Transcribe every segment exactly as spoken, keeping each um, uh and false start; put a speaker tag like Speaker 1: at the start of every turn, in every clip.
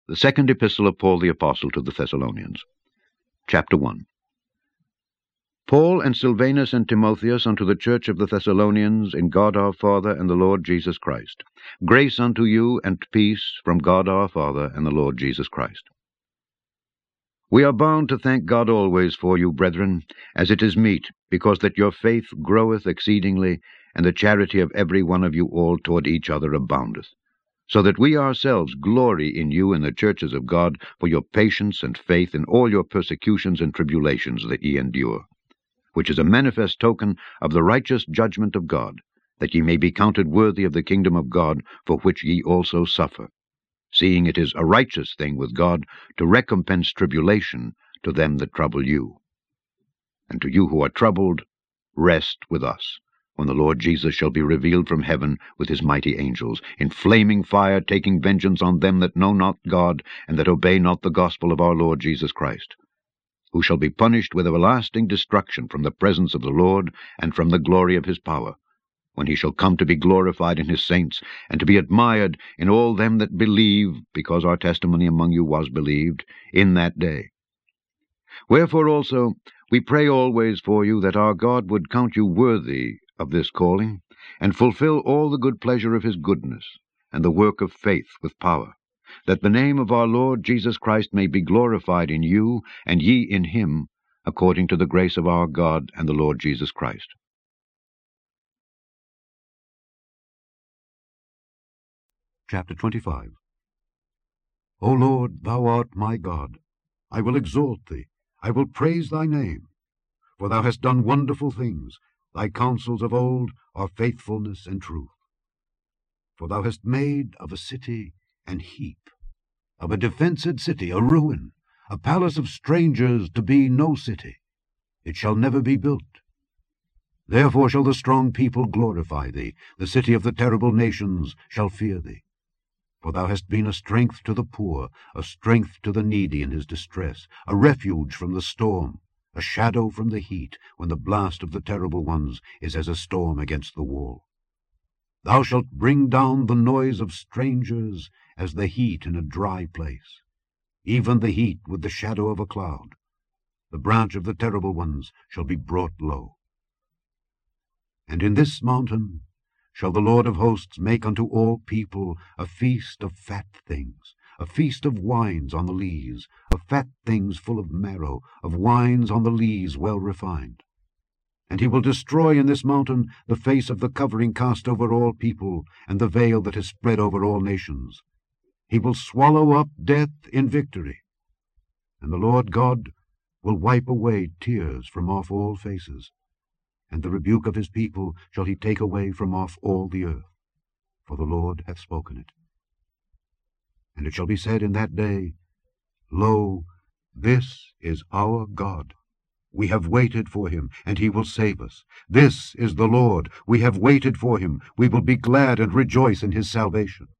Speaker 1: The second epistle of Paul the Apostle to the Thessalonians. Chapter one. Paul and Silvanus and Timotheus unto the church of the Thessalonians, in God our Father and the Lord Jesus Christ. Grace unto you and peace from God our Father and the Lord Jesus Christ. We are bound to thank God always for you, brethren, as it is meet, because that your faith groweth exceedingly, and the charity of every one of you all toward each other aboundeth, so that we ourselves glory in you in the churches of God for your patience and faith in all your persecutions and tribulations that ye endure, which is a manifest token of the righteous judgment of God, that ye may be counted worthy of the kingdom of God, for which ye also suffer, seeing it is a righteous thing with God to recompense tribulation to them that trouble you. And to you who are troubled, rest with us, when the Lord Jesus shall be revealed from heaven with his mighty angels, in flaming fire, taking vengeance on them that know not God, and that obey not the gospel of our Lord Jesus Christ, who shall be punished with everlasting destruction from the presence of the Lord, and from the glory of his power, when he shall come to be glorified in his saints, and to be admired in all them that believe, because our testimony among you was believed, in that day. Wherefore also we pray always for you, that our God would count you worthy of this calling, and fulfill all the good pleasure of his goodness, and the work of faith with power, that the name of our Lord Jesus Christ may be glorified in you, and ye in him, according to the grace of our God and the Lord Jesus Christ.
Speaker 2: Chapter twenty-five. O Lord, thou art my God. I will exalt thee, I will praise thy name. For thou hast done wonderful things, thy counsels of old are faithfulness and truth. For thou hast made of a city an heap, of a defenced city a ruin, a palace of strangers to be no city. It shall never be built. Therefore shall the strong people glorify thee, the city of the terrible nations shall fear thee. For thou hast been a strength to the poor, a strength to the needy in his distress, a refuge from the storm, a shadow from the heat, when the blast of the terrible ones is as a storm against the wall. Thou shalt bring down the noise of strangers as the heat in a dry place, even the heat with the shadow of a cloud. The branch of the terrible ones shall be brought low. And in this mountain shall the Lord of hosts make unto all people a feast of fat things, a feast of wines on the lees, of fat things full of marrow, of wines on the lees well refined. And he will destroy in this mountain the face of the covering cast over all people, and the veil that is spread over all nations. He will swallow up death in victory. And the Lord God will wipe away tears from off all faces, and the rebuke of his people shall he take away from off all the earth, for the Lord hath spoken it. And it shall be said in that day, Lo, this is our God. We have waited for him, and he will save us. This is the Lord. We have waited for him. We will be glad and rejoice in his salvation.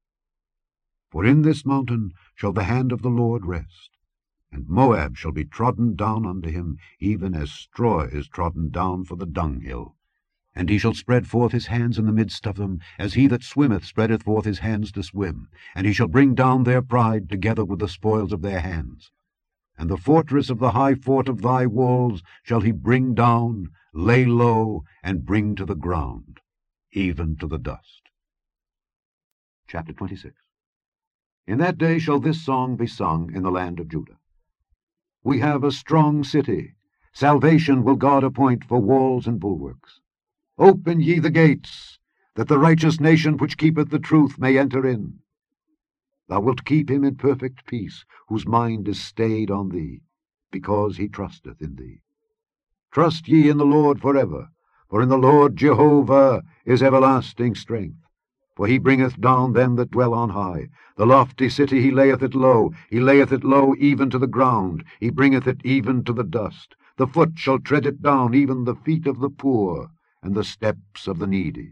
Speaker 2: For in this mountain shall the hand of the Lord rest, and Moab shall be trodden down unto him, even as straw is trodden down for the dunghill. And he shall spread forth his hands in the midst of them, as he that swimmeth spreadeth forth his hands to swim. And he shall bring down their pride together with the spoils of their hands. And the fortress of the high fort of thy walls shall he bring down, lay low, and bring to the ground, even to the dust. Chapter twenty-six. In that day shall this song be sung in the land of Judah. We have a strong city. Salvation will God appoint for walls and bulwarks. Open ye the gates, that the righteous nation which keepeth the truth may enter in. Thou wilt keep him in perfect peace, whose mind is stayed on thee, because he trusteth in thee. Trust ye in the Lord forever, for in the Lord Jehovah is everlasting strength. For he bringeth down them that dwell on high. The lofty city he layeth it low. He layeth it low even to the ground. He bringeth it even to the dust. The foot shall tread it down, even the feet of the poor, and the steps of the needy.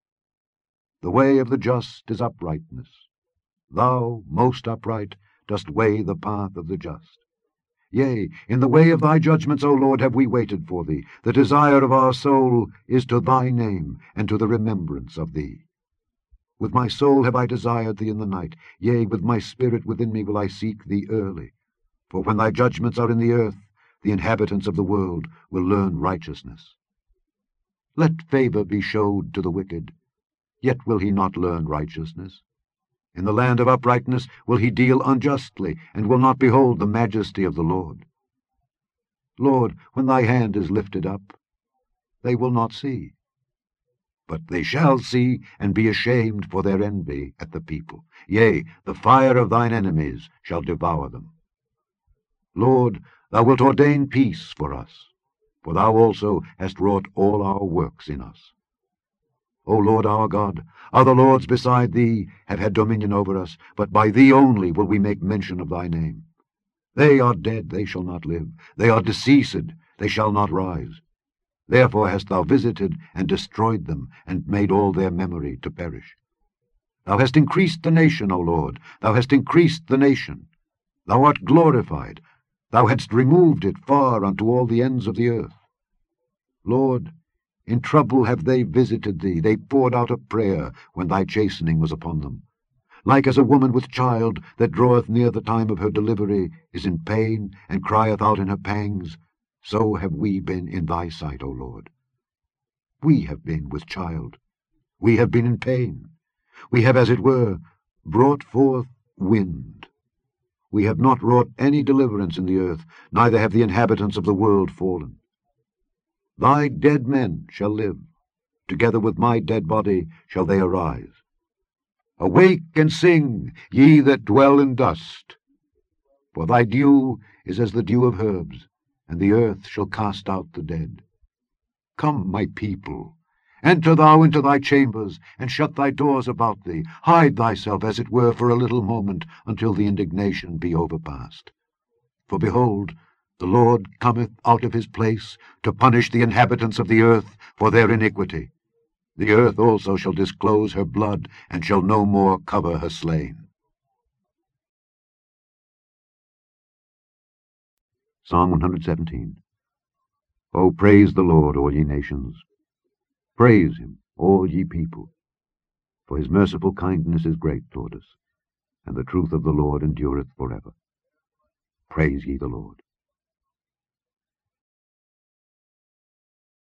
Speaker 2: The way of the just is uprightness. Thou, most upright, dost weigh the path of the just. Yea, in the way of thy judgments, O Lord, have we waited for thee. The desire of our soul is to thy name, and to the remembrance of thee. With my soul have I desired thee in the night, yea, with my spirit within me will I seek thee early. For when thy judgments are in the earth, the inhabitants of the world will learn righteousness. Let favour be showed to the wicked, yet will he not learn righteousness. In the land of uprightness will he deal unjustly, and will not behold the majesty of the Lord. Lord, when thy hand is lifted up, they will not see. But they shall see, and be ashamed for their envy at the people. Yea, the fire of thine enemies shall devour them. Lord, thou wilt ordain peace for us, for thou also hast wrought all our works in us. O Lord our God, other lords beside thee have had dominion over us, but by thee only will we make mention of thy name. They are dead, they shall not live. They are deceased, they shall not rise. Therefore hast thou visited and destroyed them, and made all their memory to perish. Thou hast increased the nation, O Lord, thou hast increased the nation. Thou art glorified, thou hadst removed it far unto all the ends of the earth. Lord, in trouble have they visited thee, they poured out a prayer when thy chastening was upon them. Like as a woman with child that draweth near the time of her delivery is in pain, and crieth out in her pangs, so have we been in thy sight, O Lord. We have been with child, we have been in pain, we have, as it were, brought forth wind. We have not wrought any deliverance in the earth, neither have the inhabitants of the world fallen. Thy dead men shall live, together with my dead body shall they arise. Awake and sing, ye that dwell in dust, for thy dew is as the dew of herbs, and the earth shall cast out the dead. Come, my people, enter thou into thy chambers, and shut thy doors about thee. Hide thyself, as it were, for a little moment, until the indignation be overpast. For behold, the Lord cometh out of his place to punish the inhabitants of the earth for their iniquity. The earth also shall disclose her blood, and shall no more cover her slain. Psalm one hundred seventeen. O praise the Lord, all ye nations. Praise him, all ye people. For his merciful kindness is great toward us, and the truth of the Lord endureth forever. Praise ye the Lord.